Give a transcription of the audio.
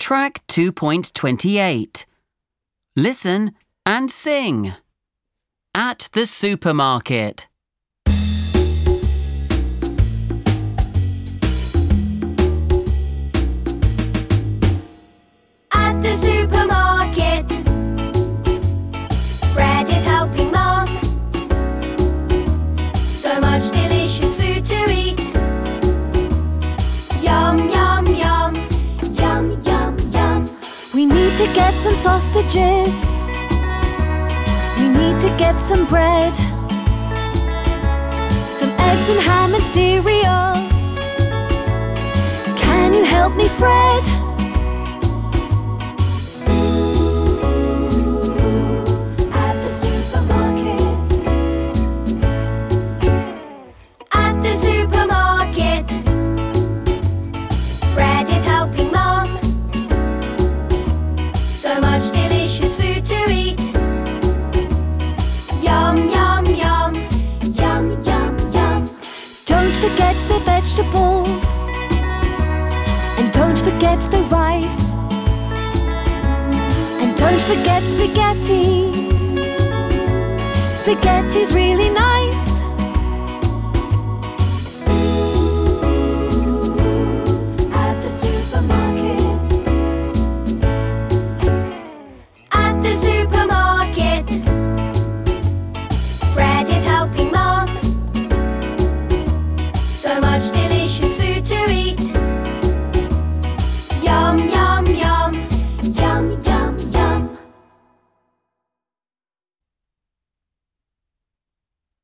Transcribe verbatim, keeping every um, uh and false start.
Track two point two eight. Listen and sing. At the supermarket. At the supermarket, Fred is helping Mum. So much delicious food to eat. Yum, yum, yum. Yum, yum, yum. We need to get some sausages. We need to get some bread, some eggs and ham and cereal. Can you help me, Fred? At the supermarket. At the supermarket, Fred is helping Mum. So much delicious food to eat. Yum, yum, yum. Yum, yum, yum. Don't forget the vegetables, and don't forget the rice, and don't forget spaghetti. Spaghetti's really nice. At the supermarket. At the supermarket, Fred is helping Mum. So much delicious